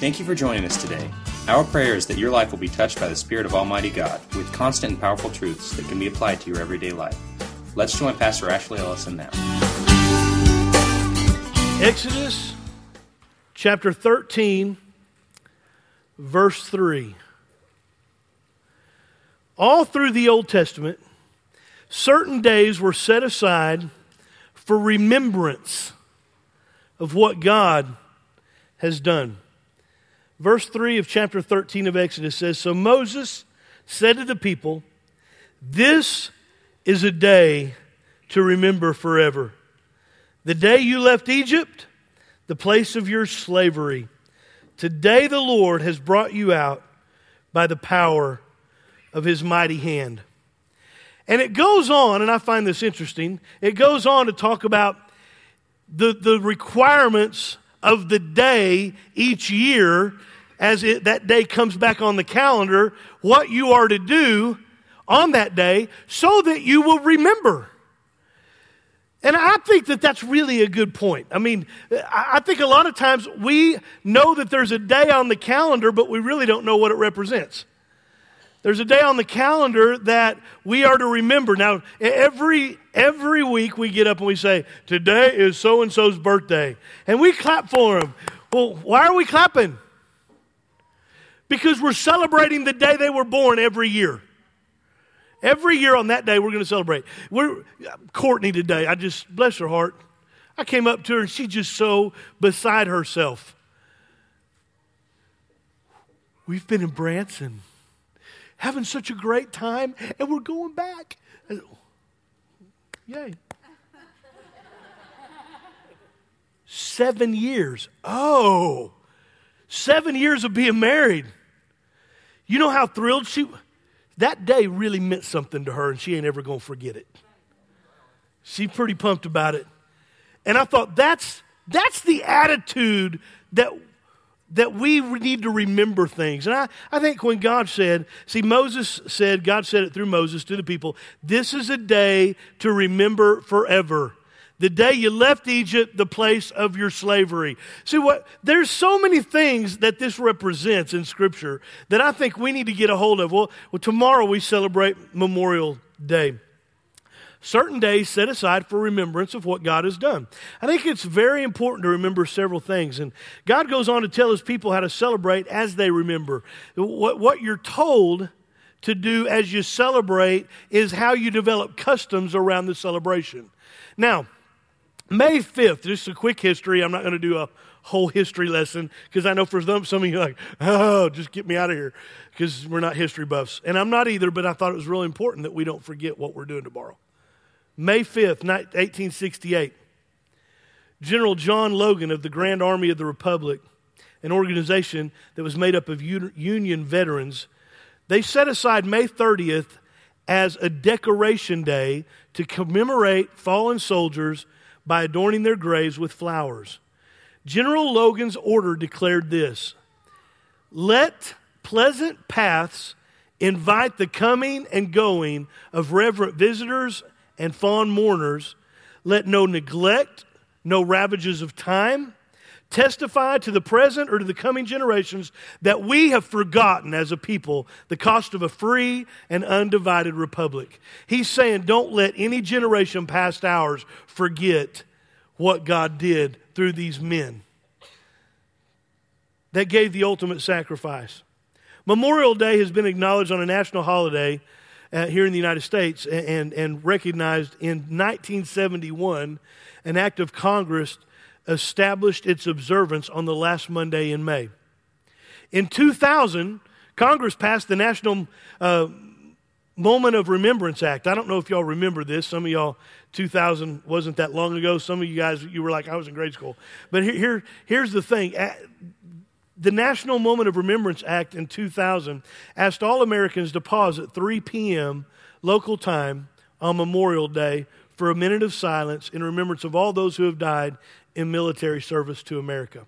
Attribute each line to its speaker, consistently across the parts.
Speaker 1: Thank you for joining us today. Our prayer is that your life will be touched by the Spirit of Almighty God with constant and powerful truths that can be applied to your everyday life. Let's join Pastor Ashley Ellison now.
Speaker 2: Exodus chapter 13, verse 3. All through the Old Testament, certain days were set aside for remembrance of what God has done. Verse 3 of chapter 13 of Exodus says, "So Moses said to the people, 'This is a day to remember forever. The day you left Egypt, the place of your slavery. Today the Lord has brought you out by the power of his mighty hand.'" And it goes on, and I find this interesting, it goes on to talk about the requirements of the day each year as that day comes back on the calendar, what you are to do on that day so that you will remember. And I think that that's really a good point. I mean, I think a lot of times we know that there's a day on the calendar, but we really don't know what it represents. There's a day on the calendar that we are to remember. Now, every week we get up and we say, "Today is so-and-so's birthday." And we clap for them. Well, why are we clapping? Because we're celebrating the day they were born every year. Every year on that day, we're going to celebrate. Courtney today, I just, bless her heart, I came up to her and she's just so beside herself. "We've been in Branson, having such a great time, and we're going back." Yay. 7 years. 7 years of being married. You know how thrilled that day really meant something to her, and she ain't ever going to forget it. She's pretty pumped about it. And I thought that's the attitude that we need to remember things. And I think when God said, God said it through Moses to the people, "This is a day to remember forever. The day you left Egypt, the place of your slavery." There's so many things that this represents in Scripture that I think we need to get a hold of. Well, tomorrow we celebrate Memorial Day. Certain days set aside for remembrance of what God has done. I think it's very important to remember several things. And God goes on to tell his people how to celebrate as they remember. What you're told to do as you celebrate is how you develop customs around the celebration. Now, May 5th, just a quick history. I'm not going to do a whole history lesson because I know for some of you are like, "Oh, just get me out of here," because we're not history buffs. And I'm not either, but I thought it was really important that we don't forget what we're doing tomorrow. May 5th, 1868, General John Logan of the Grand Army of the Republic, an organization that was made up of Union veterans, they set aside May 30th as a decoration day to commemorate fallen soldiers by adorning their graves with flowers. General Logan's order declared this: "Let pleasant paths invite the coming and going of reverent visitors and fond mourners. Let no neglect, no ravages of time, testify to the present or to the coming generations that we have forgotten as a people the cost of a free and undivided republic." He's saying, don't let any generation past ours forget what God did through these men that gave the ultimate sacrifice. Memorial Day has been acknowledged on a national holiday here in the United States and recognized in 1971. An act of Congress established its observance on the last Monday in May. In 2000, Congress passed the National Moment of Remembrance Act. I don't know if y'all remember this. Some of y'all, 2000 wasn't that long ago. Some of you guys, you were like, "I was in grade school." But here's the thing. The National Moment of Remembrance Act in 2000 asked all Americans to pause at 3 p.m. local time on Memorial Day for a minute of silence in remembrance of all those who have died in military service to America.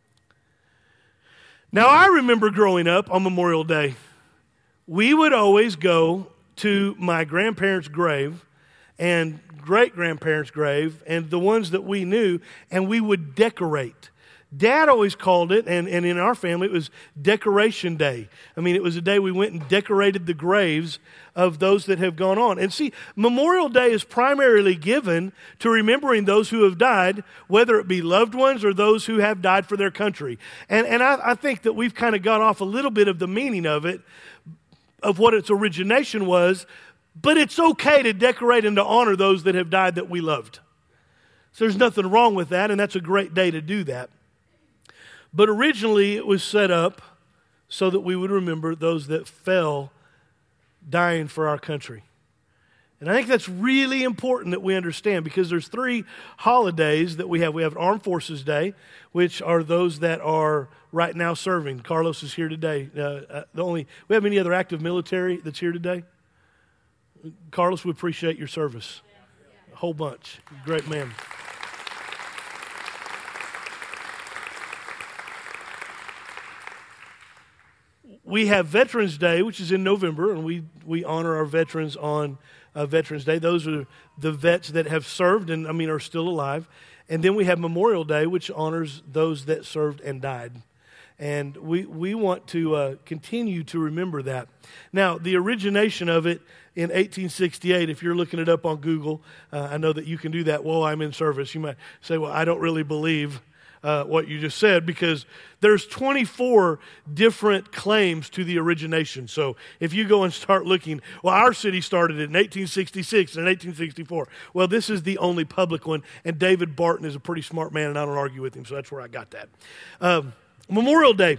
Speaker 2: Now, I remember growing up on Memorial Day, we would always go to my grandparents' grave and great-grandparents' grave and the ones that we knew, and we would decorate Dad always called it, and in our family, it was Decoration Day. I mean, it was a day we went and decorated the graves of those that have gone on. And see, Memorial Day is primarily given to remembering those who have died, whether it be loved ones or those who have died for their country. And I think that we've kind of got off a little bit of the meaning of it, of what its origination was, but it's okay to decorate and to honor those that have died that we loved. So there's nothing wrong with that, and that's a great day to do that. But originally it was set up so that we would remember those that fell dying for our country. And I think that's really important that we understand, because there's 3 holidays that we have. We have Armed Forces Day, which are those that are right now serving. Carlos is here today. We have any other active military that's here today? Carlos, we appreciate your service. A whole bunch. Great man. We have Veterans Day, which is in November, and we honor our veterans on Veterans Day. Those are the vets that have served and, are still alive. And then we have Memorial Day, which honors those that served and died. And we want to continue to remember that. Now, the origination of it in 1868, if you're looking it up on Google, I know that you can do that while I'm in service. You might say, well, I don't really believe what you just said, because there's 24 different claims to the origination. So if you go and start looking, well, our city started it in 1866 and 1864. Well, this is the only public one, and David Barton is a pretty smart man, and I don't argue with him, so that's where I got that. Memorial Day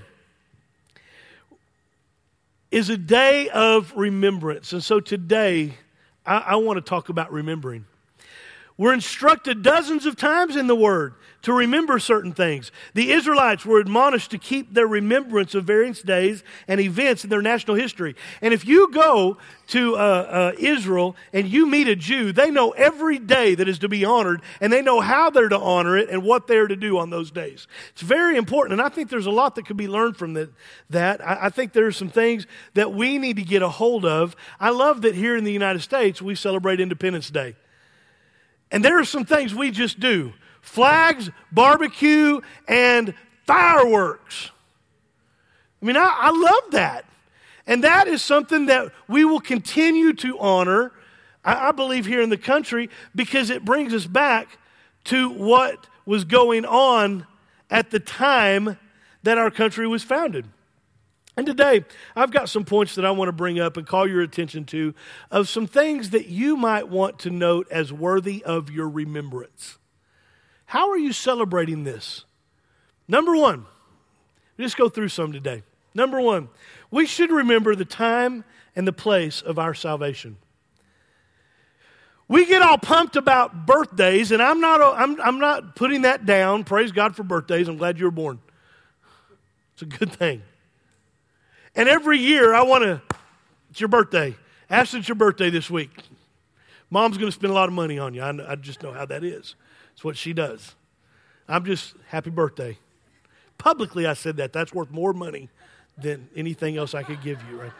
Speaker 2: is a day of remembrance, and so today I want to talk about remembering. We're instructed dozens of times in the Word to remember certain things. The Israelites were admonished to keep their remembrance of various days and events in their national history. And if you go to Israel and you meet a Jew, they know every day that is to be honored, and they know how they're to honor it and what they're to do on those days. It's very important, and I think there's a lot that could be learned from that. I think there's some things that we need to get a hold of. I love that here in the United States we celebrate Independence Day. And there are some things we just do. Flags, barbecue, and fireworks. I love that. And that is something that we will continue to honor, I believe, here in the country, because it brings us back to what was going on at the time that our country was founded. And today, I've got some points that I want to bring up and call your attention to, of some things that you might want to note as worthy of your remembrance. How are you celebrating this? Number one, just go through some today. Number one, we should remember the time and the place of our salvation. We get all pumped about birthdays, and I'm not putting that down. Praise God for birthdays. I'm glad you were born. It's a good thing. And every year it's your birthday. Ashton's your birthday this week. Mom's going to spend a lot of money on you. I just know how that is. It's what she does. I'm just, happy birthday. Publicly I said that. That's worth more money than anything else I could give you right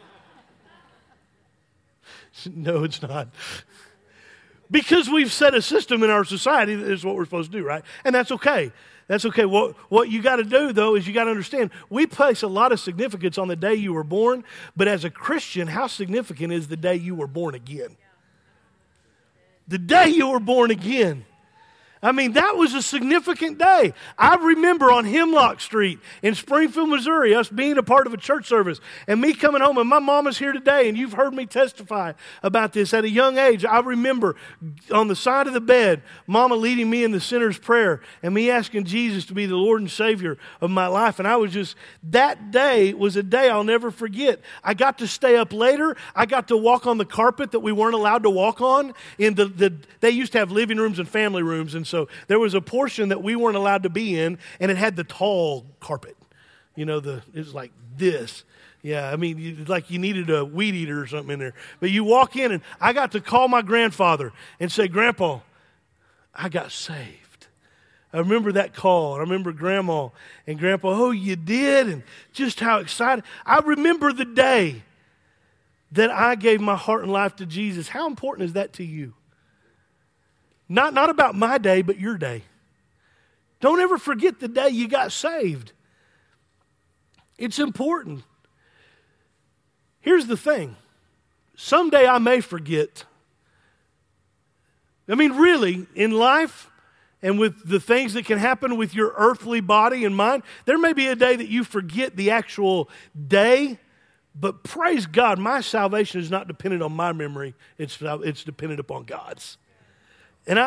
Speaker 2: there. No, it's not. Because we've set a system in our society that is what we're supposed to do, right? And that's okay. That's okay. What you got to do, though, is you got to understand, we place a lot of significance on the day you were born, but as a Christian, how significant is the day you were born again? The day you were born again. That was a significant day. I remember on Hemlock Street in Springfield, Missouri, us being a part of a church service and me coming home, and my mom is here today, and you've heard me testify about this. At a young age, I remember on the side of the bed, Mama leading me in the sinner's prayer and me asking Jesus to be the Lord and Savior of my life. And that day was a day I'll never forget. I got to stay up later. I got to walk on the carpet that we weren't allowed to walk on. They used to have living rooms and family rooms, and so there was a portion that we weren't allowed to be in, and it had the tall carpet. It was like this. Yeah, like you needed a weed eater or something in there. But you walk in, and I got to call my grandfather and say, Grandpa, I got saved. I remember that call. I remember Grandma and Grandpa, oh, you did? And just how excited. I remember the day that I gave my heart and life to Jesus. How important is that to you? Not about my day, but your day. Don't ever forget the day you got saved. It's important. Here's the thing. Someday I may forget. I mean, really, in life and with the things that can happen with your earthly body and mind, there may be a day that you forget the actual day, but praise God, my salvation is not dependent on my memory. It's dependent upon God's. And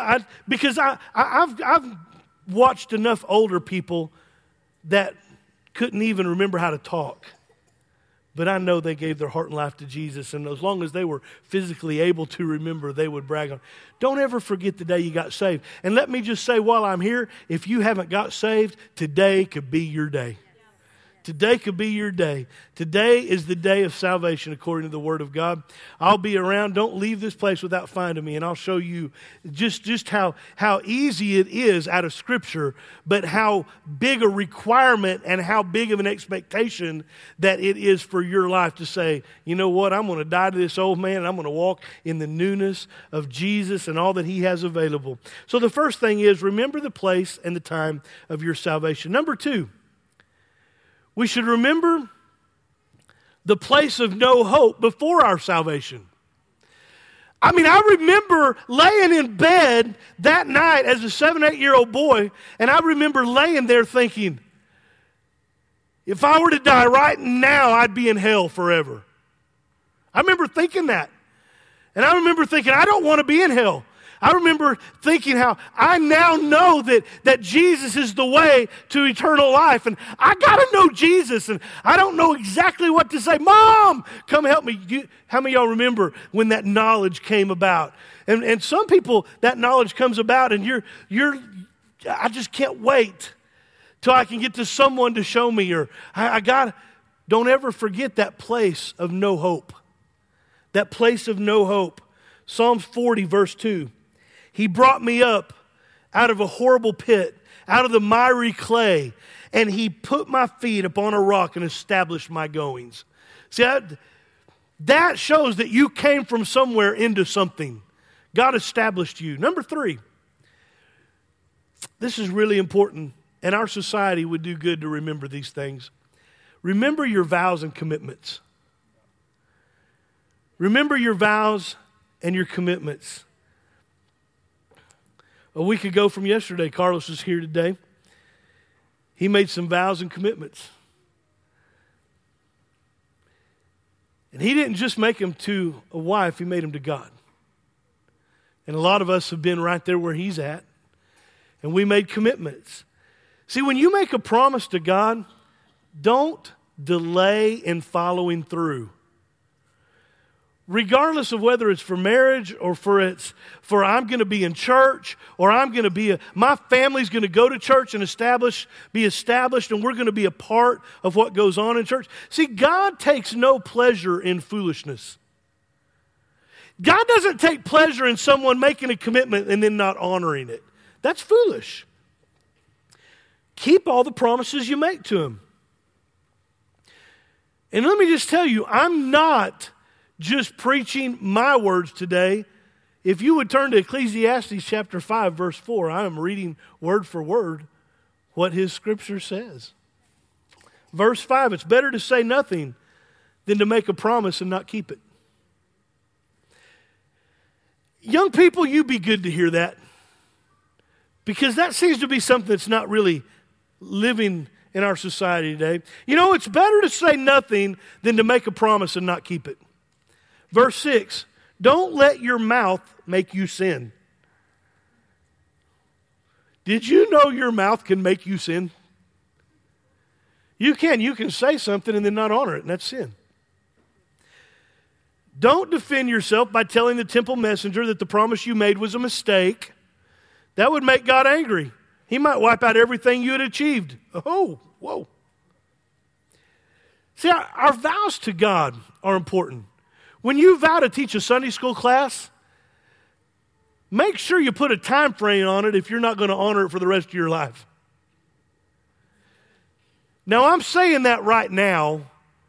Speaker 2: I've watched enough older people that couldn't even remember how to talk. But I know they gave their heart and life to Jesus, and as long as they were physically able to remember, they would brag on. Don't ever forget the day you got saved. And let me just say while I'm here, if you haven't got saved, today could be your day. Today could be your day. Today is the day of salvation according to the Word of God. I'll be around. Don't leave this place without finding me, and I'll show you just how easy it is out of Scripture, but how big a requirement and how big of an expectation that it is for your life to say, you know what, I'm going to die to this old man, and I'm going to walk in the newness of Jesus and all that He has available. So the first thing is, remember the place and the time of your salvation. Number 2, we should remember the place of no hope before our salvation. I mean, I remember laying in bed that night as a 7, 8-year-old boy, and I remember laying there thinking, if I were to die right now, I'd be in hell forever. I remember thinking that. And I remember thinking, I don't want to be in hell. I remember thinking how I now know that Jesus is the way to eternal life. And I got to know Jesus. And I don't know exactly what to say. Mom, come help me. How many of y'all remember when that knowledge came about? And some people, that knowledge comes about and I just can't wait till I can get to someone to show me. Or don't ever forget that place of no hope. That place of no hope. Psalms 40, verse 2. He brought me up out of a horrible pit, out of the miry clay, and He put my feet upon a rock and established my goings. See, that shows that you came from somewhere into something. God established you. Number 3, this is really important, and our society would do good to remember these things. Remember your vows and commitments. Remember your vows and your commitments. A week ago from yesterday, Carlos is here today. He made some vows and commitments. And he didn't just make them to a wife, he made them to God. And a lot of us have been right there where he's at. And we made commitments. See, when you make a promise to God, don't delay in following through. Regardless of whether it's for marriage or for I'm going to be in church or my family's going to go to church and be established and we're going to be a part of what goes on in church. See, God takes no pleasure in foolishness. God doesn't take pleasure in someone making a commitment and then not honoring it. That's foolish. Keep all the promises you make to Him. And let me just tell you, I'm not just preaching my words today. If you would turn to Ecclesiastes chapter 5, verse 4, I am reading word for word what His Scripture says. Verse 5, it's better to say nothing than to make a promise and not keep it. Young people, you be good to hear that. Because that seems to be something that's not really living in our society today. You know, it's better to say nothing than to make a promise and not keep it. Verse 6, don't let your mouth make you sin. Did you know your mouth can make you sin? You can say something and then not honor it, and that's sin. Don't defend yourself by telling the temple messenger that the promise you made was a mistake. That would make God angry. He might wipe out everything you had achieved. Oh, whoa. See, our vows to God are important. When you vow to teach a Sunday school class, make sure you put a time frame on it if you're not going to honor it for the rest of your life. Now, I'm saying that right now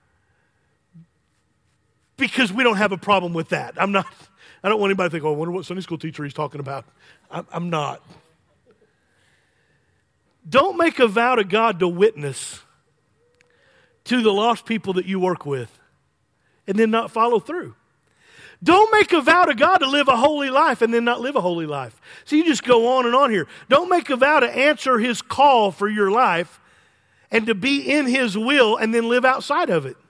Speaker 2: because we don't have a problem with that. I don't want anybody to think, oh, I wonder what Sunday school teacher he's talking about. I'm not. Don't make a vow to God to witness to the lost people that you work with and then not follow through. Don't make a vow to God to live a holy life and then not live a holy life. So you just go on and on here. Don't make a vow to answer His call for your life and to be in His will and then live outside of it.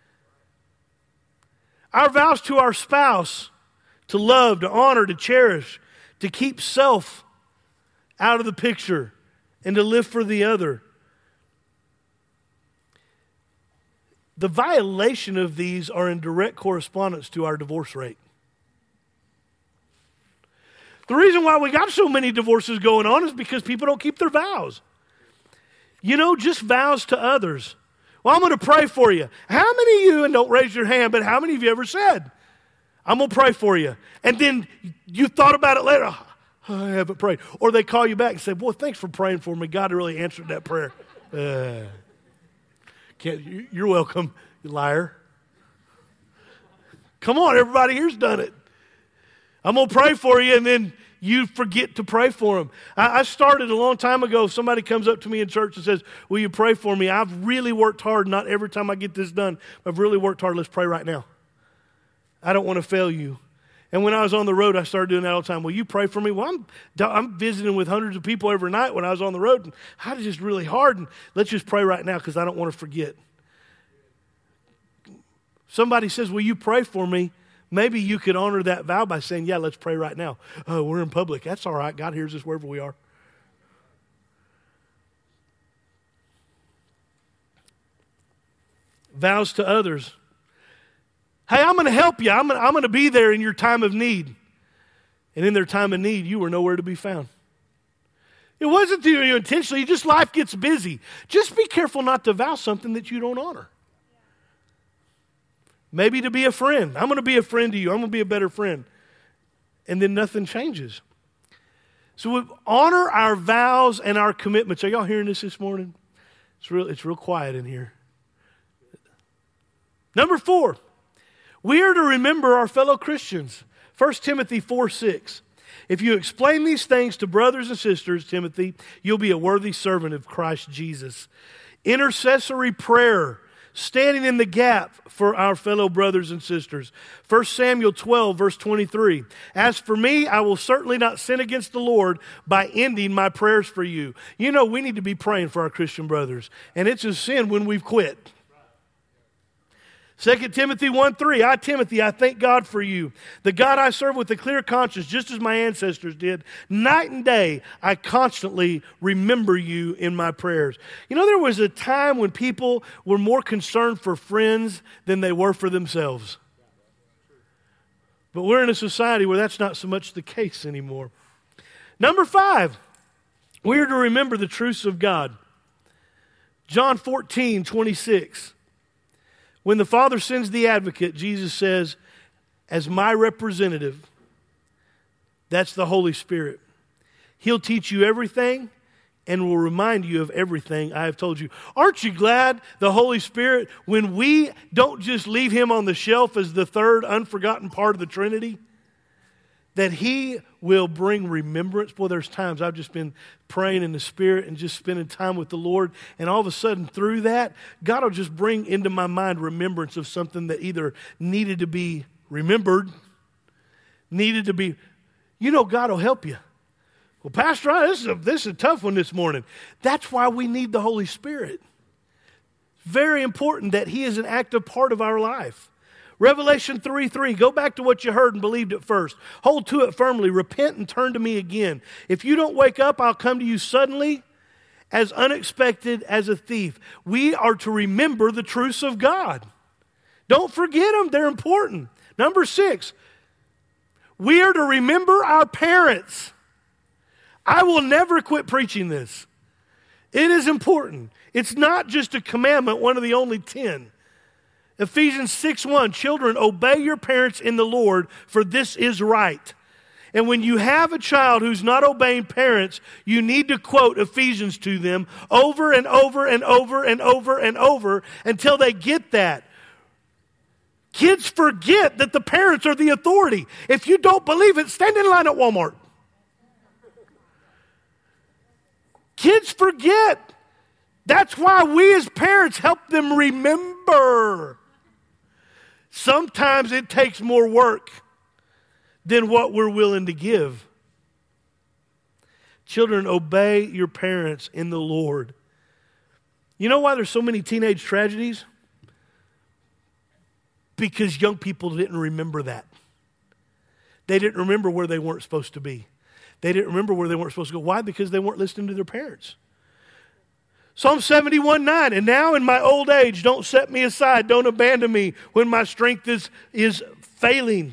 Speaker 2: Our vows to our spouse, to love, to honor, to cherish, to keep self out of the picture and to live for the other. The violation of these are in direct correspondence to our divorce rate. The reason why we got so many divorces going on is because people don't keep their vows. You know, just vows to others. Well, I'm going to pray for you. How many of you, and don't raise your hand, but how many of you ever said, I'm going to pray for you? And then you thought about it later, oh, I haven't prayed. Or they call you back and say, boy, thanks for praying for me. God really answered that prayer. You're welcome, you liar. Come on, everybody here's done it. I'm going to pray for you, and then you forget to pray for them. I started a long time ago. If somebody comes up to me in church and says, will you pray for me? I've really worked hard. Not every time I get this done, but I've really worked hard. Let's pray right now. I don't want to fail you. And when I was on the road, I started doing that all the time. Will you pray for me? Well, I'm visiting with hundreds of people every night when I was on the road, and I was just really hard. And let's just pray right now because I don't want to forget. Somebody says, will you pray for me? Maybe you could honor that vow by saying, yeah, let's pray right now. Oh, we're in public. That's all right. God hears us wherever we are. Vows to others. Hey, I'm going to help you. I'm going to be there in your time of need. And in their time of need, you were nowhere to be found. It wasn't you intentionally. Just life gets busy. Just be careful not to vow something that you don't honor. Maybe to be a friend. I'm going to be a friend to you. I'm going to be a better friend. And then nothing changes. So we honor our vows and our commitments. Are y'all hearing this morning? It's real quiet in here. Number 4. We are to remember our fellow Christians. 1 Timothy 4:6. If you explain these things to brothers and sisters, Timothy, you'll be a worthy servant of Christ Jesus. Intercessory prayer, standing in the gap for our fellow brothers and sisters. 1 Samuel 12, verse 23. As for me, I will certainly not sin against the Lord by ending my prayers for you. You know, we need to be praying for our Christian brothers. And it's a sin when we've quit. 2 Timothy 1:3, I, Timothy, I thank God for you, the God I serve with a clear conscience, just as my ancestors did. Night and day, I constantly remember you in my prayers. You know, there was a time when people were more concerned for friends than they were for themselves. But we're in a society where that's not so much the case anymore. Number 5, we are to remember the truths of God. John 14:26. When the Father sends the advocate, Jesus says, as my representative, that's the Holy Spirit. He'll teach you everything and will remind you of everything I have told you. Aren't you glad the Holy Spirit, when we don't just leave Him on the shelf as the third unforgotten part of the Trinity, that He will bring remembrance? Boy, there's times I've just been praying in the Spirit and just spending time with the Lord, and all of a sudden through that, God will just bring into my mind remembrance of something that either needed to be remembered, needed to be, you know, God will help you. Well, Pastor, this is a tough one this morning. That's why we need the Holy Spirit. Very important that He is an active part of our life. Revelation 3:3, go back to what you heard and believed at first. Hold to it firmly. Repent and turn to me again. If you don't wake up, I'll come to you suddenly, as unexpected as a thief. We are to remember the truths of God. Don't forget them. They're important. Number 6, we are to remember our parents. I will never quit preaching this. It is important. It's not just a commandment, one of the only 10. Ephesians 6:1, children, obey your parents in the Lord, for this is right. And when you have a child who's not obeying parents, you need to quote Ephesians to them over and over and over and over and over until they get that. Kids forget that the parents are the authority. If you don't believe it, stand in line at Walmart. Kids forget. That's why we as parents help them remember. Sometimes it takes more work than what we're willing to give. Children, obey your parents in the Lord. You know why there's so many teenage tragedies? Because young people didn't remember that. They didn't remember where they weren't supposed to be. They didn't remember where they weren't supposed to go. Why? Because they weren't listening to their parents. Psalm 71:9, and now in my old age, don't set me aside, don't abandon me when my strength is failing.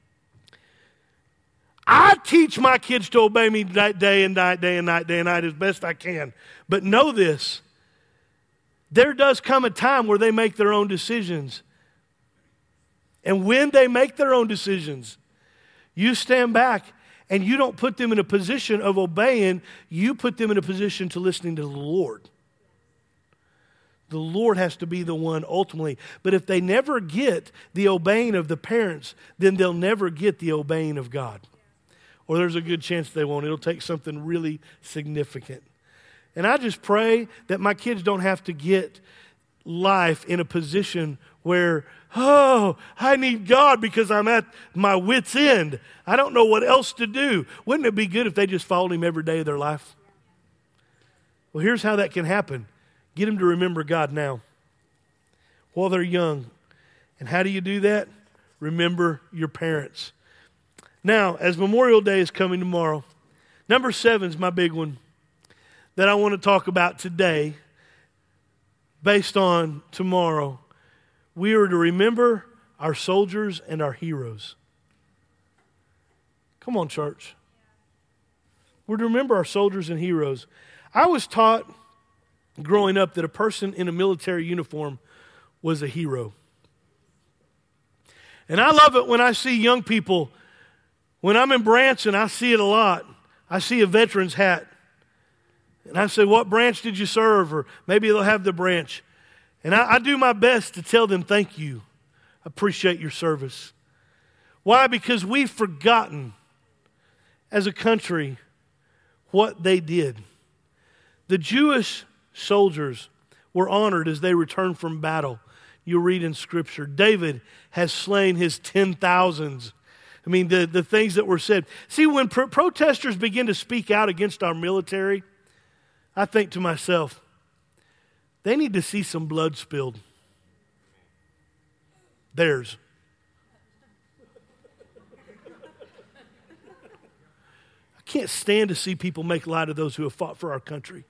Speaker 2: I teach my kids to obey me day and night, day and night, day and night as best I can. But know this, there does come a time where they make their own decisions. And when they make their own decisions, you stand back and you don't put them in a position of obeying, you put them in a position to listening to the Lord. The Lord has to be the one ultimately. But if they never get the obeying of the parents, then they'll never get the obeying of God. Or there's a good chance they won't. It'll take something really significant. And I just pray that my kids don't have to get life in a position where, oh, I need God because I'm at my wit's end. I don't know what else to do. Wouldn't it be good if they just followed Him every day of their life? Well, here's how that can happen. Get them to remember God now while they're young. And how do you do that? Remember your parents. Now, as Memorial Day is coming tomorrow, number 7 is my big one that I want to talk about today based on tomorrow. We are to remember our soldiers and our heroes. Come on, church. We're to remember our soldiers and heroes. I was taught growing up that a person in a military uniform was a hero. And I love it when I see young people. When I'm in Branson, I see it a lot. I see a veteran's hat. And I say, what branch did you serve? Or maybe they'll have the branch. And I do my best to tell them, thank you. I appreciate your service. Why? Because we've forgotten as a country what they did. The Jewish soldiers were honored as they returned from battle. You read in Scripture, David has slain his 10,000s. I mean, the things that were said. See, when protesters begin to speak out against our military, I think to myself, they need to see some blood spilled. Theirs. I can't stand to see people make light of those who have fought for our country.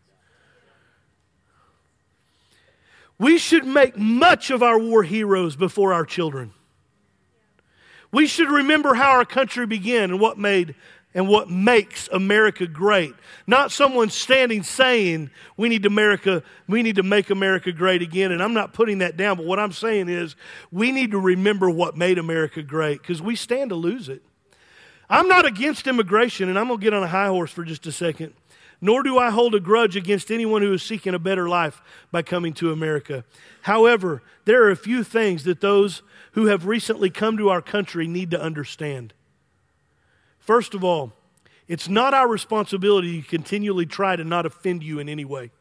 Speaker 2: We should make much of our war heroes before our children. We should remember how our country began and what made and what makes America great. Not someone standing saying we need to make America great again. And I'm not putting that down, but what I'm saying is we need to remember what made America great because we stand to lose it. I'm not against immigration, and I'm going to get on a high horse for just a second. Nor do I hold a grudge against anyone who is seeking a better life by coming to America. However, there are a few things that those who have recently come to our country need to understand. First of all, it's not our responsibility to continually try to not offend you in any way.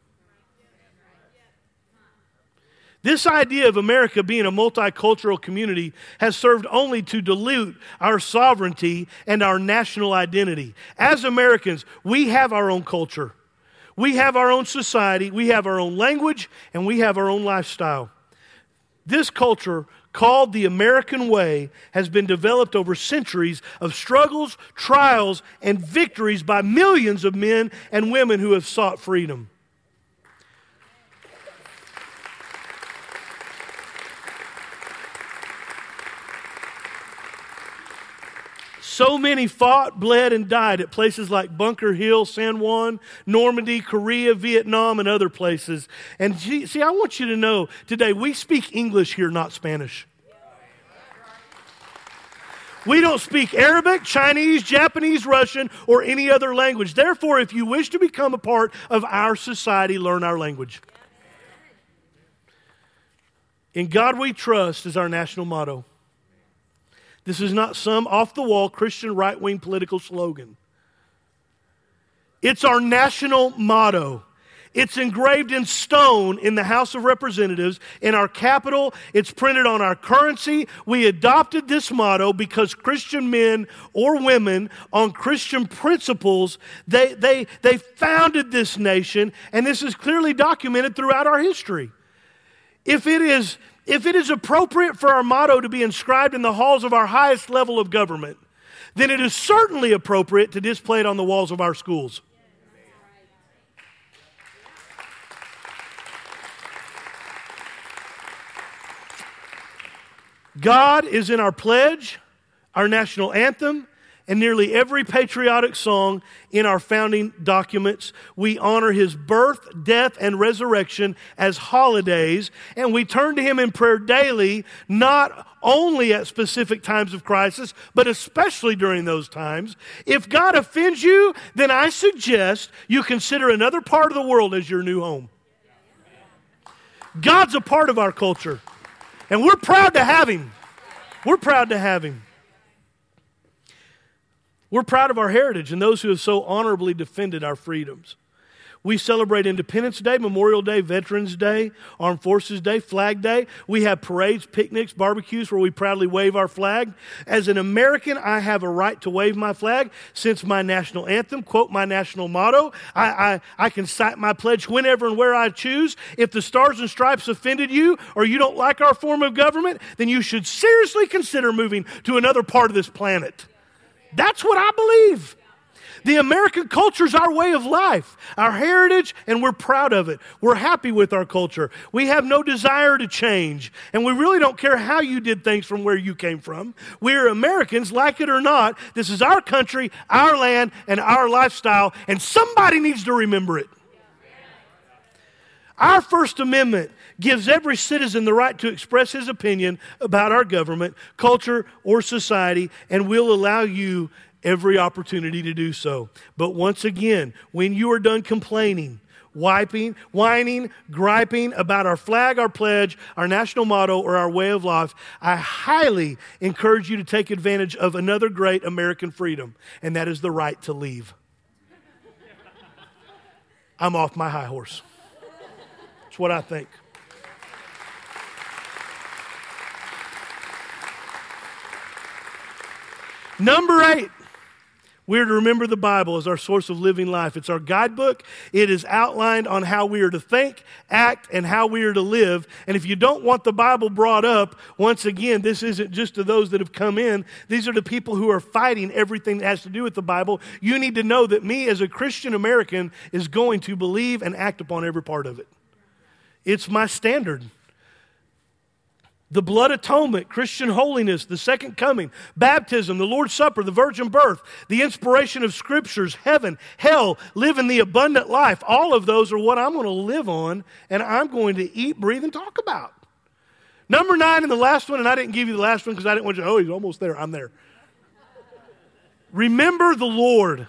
Speaker 2: This idea of America being a multicultural community has served only to dilute our sovereignty and our national identity. As Americans, we have our own culture. We have our own society. We have our own language, and we have our own lifestyle. This culture, called the American way, has been developed over centuries of struggles, trials, and victories by millions of men and women who have sought freedom. So many fought, bled, and died at places like Bunker Hill, San Juan, Normandy, Korea, Vietnam, and other places. And see, I want you to know today, we speak English here, not Spanish. We don't speak Arabic, Chinese, Japanese, Russian, or any other language. Therefore, if you wish to become a part of our society, learn our language. In God we trust is our national motto. This is not some off-the-wall Christian right-wing political slogan. It's our national motto. It's engraved in stone in the House of Representatives, in our Capitol. It's printed on our currency. We adopted this motto because Christian men or women on Christian principles, they founded this nation, and this is clearly documented throughout our history. If it is appropriate for our motto to be inscribed in the halls of our highest level of government, then it is certainly appropriate to display it on the walls of our schools. God is in our pledge, our national anthem, and nearly every patriotic song in our founding documents. We honor his birth, death, and resurrection as holidays, and we turn to him in prayer daily, not only at specific times of crisis, but especially during those times. If God offends you, then I suggest you consider another part of the world as your new home. God's a part of our culture. And we're proud to have him. We're proud to have him. We're proud of our heritage and those who have so honorably defended our freedoms. We celebrate Independence Day, Memorial Day, Veterans Day, Armed Forces Day, Flag Day. We have parades, picnics, barbecues where we proudly wave our flag. As an American, I have a right to wave my flag since my national anthem, quote my national motto. I can cite my pledge whenever and where I choose. If the Stars and Stripes offended you or you don't like our form of government, then you should seriously consider moving to another part of this planet. That's what I believe. The American culture is our way of life, our heritage, and we're proud of it. We're happy with our culture. We have no desire to change, and we really don't care how you did things from where you came from. We're Americans, like it or not. This is our country, our land, and our lifestyle, and somebody needs to remember it. Our First Amendment gives every citizen the right to express his opinion about our government, culture, or society, and will allow you every opportunity to do so. But once again, when you are done complaining, whining, griping about our flag, our pledge, our national motto, or our way of life, I highly encourage you to take advantage of another great American freedom, and that is the right to leave. I'm off my high horse. That's what I think. Number 8, we're to remember the Bible as our source of living life. It's our guidebook. It is outlined on how we are to think, act, and how we are to live. And if you don't want the Bible brought up, once again, this isn't just to those that have come in. These are the people who are fighting everything that has to do with the Bible. You need to know that me as a Christian American is going to believe and act upon every part of it. It's my standard. The blood atonement, Christian holiness, the second coming, baptism, the Lord's Supper, the virgin birth, the inspiration of scriptures, heaven, hell, living the abundant life. All of those are what I'm going to live on and I'm going to eat, breathe, and talk about. Number 9 and the last one, and I didn't give you the last one because I didn't want you to, he's almost there. I'm there. Remember the Lord.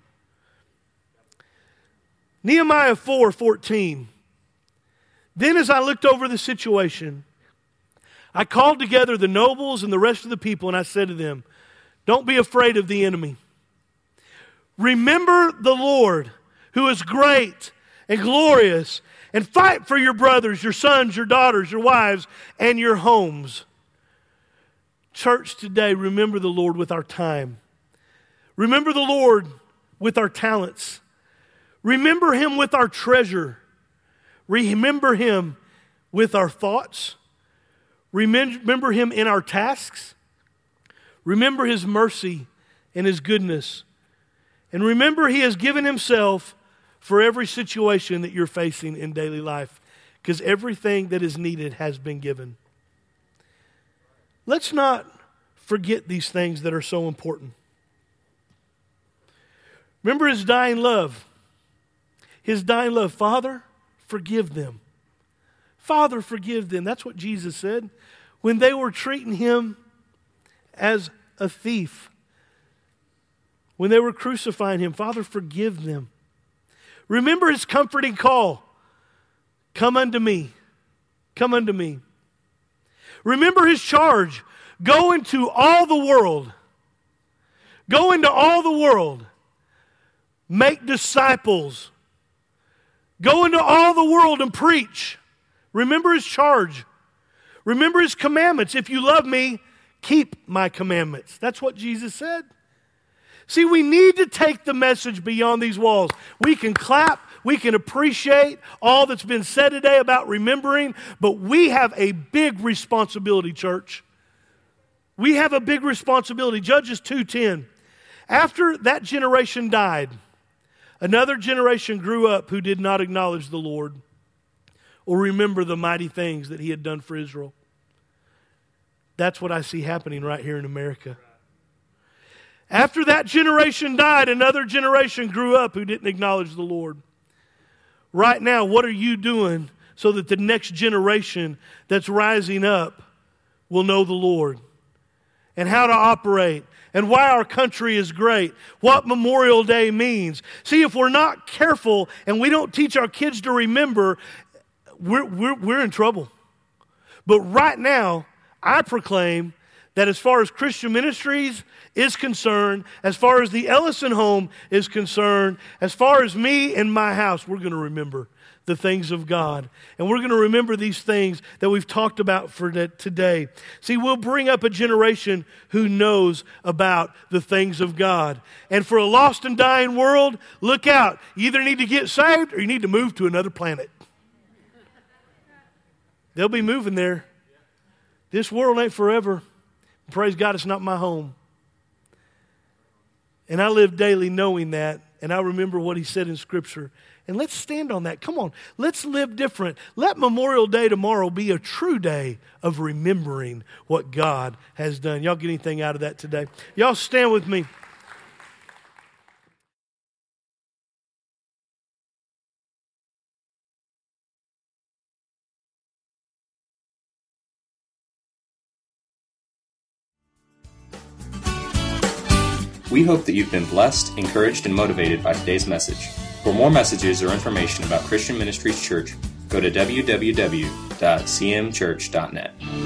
Speaker 2: Nehemiah 4:14. Then as I looked over the situation, I called together the nobles and the rest of the people, and I said to them, don't be afraid of the enemy. Remember the Lord, who is great and glorious, and fight for your brothers, your sons, your daughters, your wives, and your homes. Church today, remember the Lord with our time. Remember the Lord with our talents. Remember him with our treasure. Remember him with our thoughts. Remember him in our tasks. Remember his mercy and his goodness. And remember he has given himself for every situation that you're facing in daily life, because everything that is needed has been given. Let's not forget these things that are so important. Remember his dying love. His dying love. Father, forgive them. Father, forgive them. That's what Jesus said when they were treating him as a thief. When they were crucifying him, Father, forgive them. Remember his comforting call. Come unto me. Come unto me. Remember his charge. Go into all the world. Go into all the world. Make disciples. Go into all the world and preach. Remember his charge. Remember his commandments. If you love me, keep my commandments. That's what Jesus said. See, we need to take the message beyond these walls. We can clap. We can appreciate all that's been said today about remembering, but we have a big responsibility, church. We have a big responsibility. Judges 2:10. After that generation died, another generation grew up who did not acknowledge the Lord or remember the mighty things that he had done for Israel. That's what I see happening right here in America. After that generation died, another generation grew up who didn't acknowledge the Lord. Right now, what are you doing so that the next generation that's rising up will know the Lord and how to operate and why our country is great, what Memorial Day means? See, if we're not careful and we don't teach our kids to remember, we're in trouble. But right now, I proclaim that as far as Christian Ministries is concerned, as far as the Ellison home is concerned, as far as me and my house, we're going to remember the things of God. And we're going to remember these things that we've talked about for today. See, we'll bring up a generation who knows about the things of God. And for a lost and dying world, look out. You either need to get saved or you need to move to another planet. They'll be moving there. This world ain't forever. Praise God, it's not my home. And I live daily knowing that, and I remember what he said in Scripture. And let's stand on that. Come on, let's live different. Let Memorial Day tomorrow be a true day of remembering what God has done. Y'all get anything out of that today? Y'all stand with me.
Speaker 1: We hope that you've been blessed, encouraged, and motivated by today's message. For more messages or information about Christian Ministries Church, go to www.cmchurch.net.